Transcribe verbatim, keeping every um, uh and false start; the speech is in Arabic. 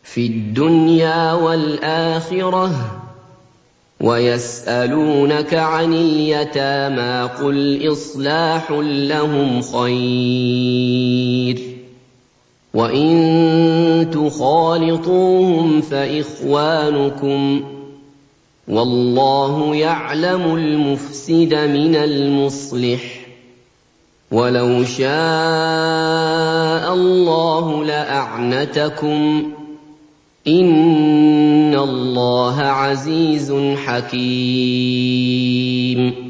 فِي الدُّنْيَا وَالْآخِرَةِ ۗ وَيَسْأَلُونَكَ عَنِ الْيَتَامَىٰ قُلْ إِصْلَاحٌ لَّهُمْ خَيْرٌ ۖ وَإِن تُخَالِطُوهُمْ فَإِخْوَانُكُمْ ۚ وَاللَّهُ يَعْلَمُ الْمُفْسِدَ مِنَ الْمُصْلِحِ ۚ وَلَوْ شَاءَ اللَّهُ لَأَعْنَتَكُمْ ۚ إِنَّ اللَّهَ عَزِيزٌ حَكِيمٌ.